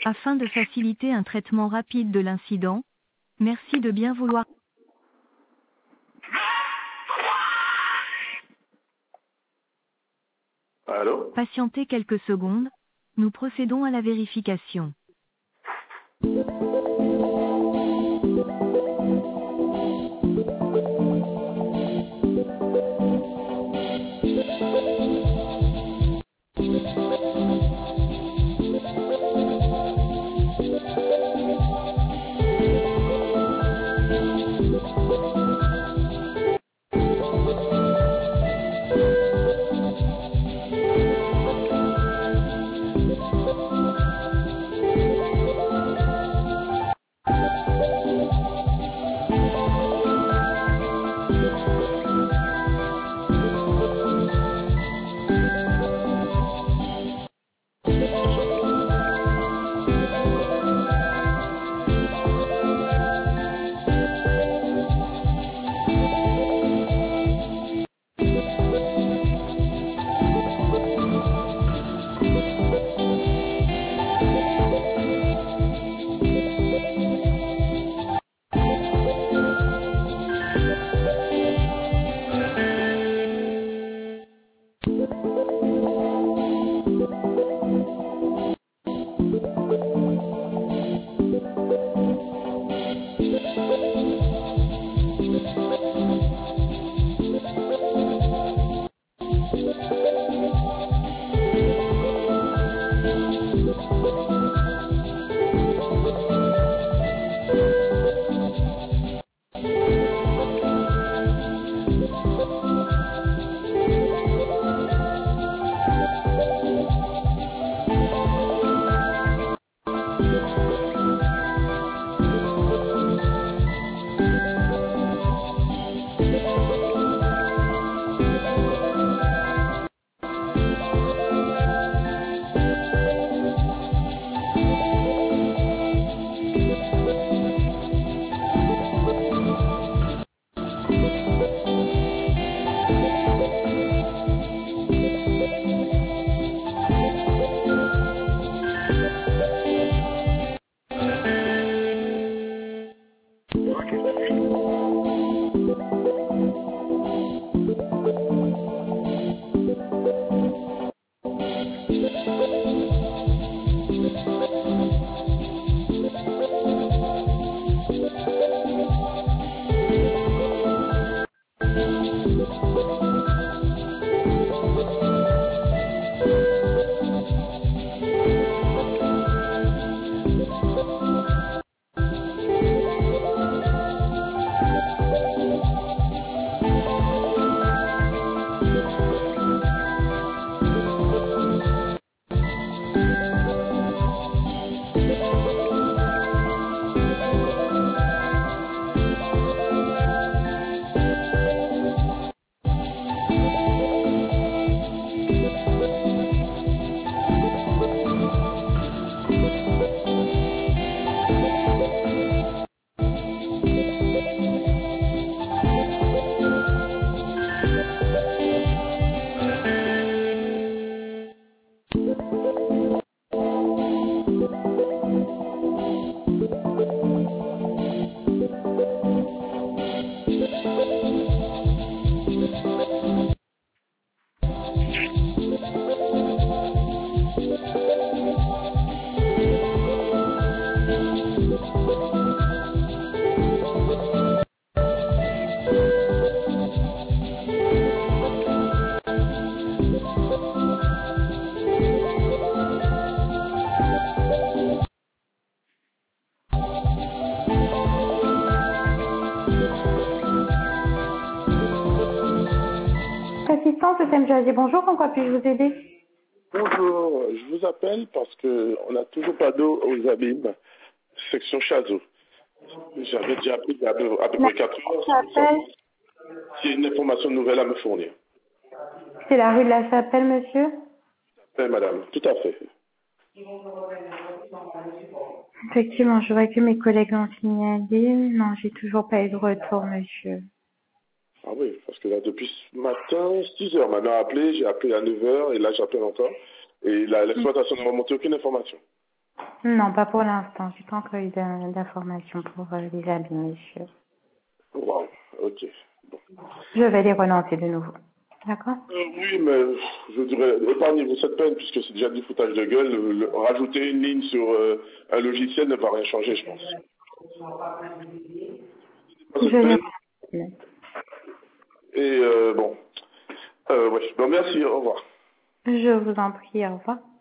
Afin de faciliter un traitement rapide de l'incident, merci de bien vouloir Allô? patienter quelques secondes. Nous procédons à la vérification. Assistance de Thème Jazzy, bonjour, en quoi puis-je vous aider? Bonjour, je vous appelle parce qu'on n'a toujours pas d'eau aux abîmes, section Chazot. J'avais déjà appelé il y a à peu près 4 heures. S'il y a une information nouvelle à me fournir. C'est la rue de la Chapelle, monsieur? Oui, madame, tout à fait. Effectivement, je vois que mes collègues l'ont signalé. Non, j'ai toujours pas eu de retour, monsieur. Ah oui, parce que là, depuis ce matin, 6 heures, maintenant appelé, j'ai appelé à 9 heures et là, j'appelle encore. Et l'exploitation ne m'a montré aucune information. Non, pas pour l'instant. J'ai pas encore eu d'informations pour les abîmes, monsieur. Wow, ok. Bon. Je vais les relancer de nouveau. D'accord? Oui, mais je dirais, épargnez-vous cette peine, puisque c'est déjà du foutage de gueule. Rajouter une ligne sur un logiciel ne va rien changer, je pense. Pas Je cette peine. n'ai Et bon. Ouais. Bon, merci, au revoir. Je vous en prie, au revoir.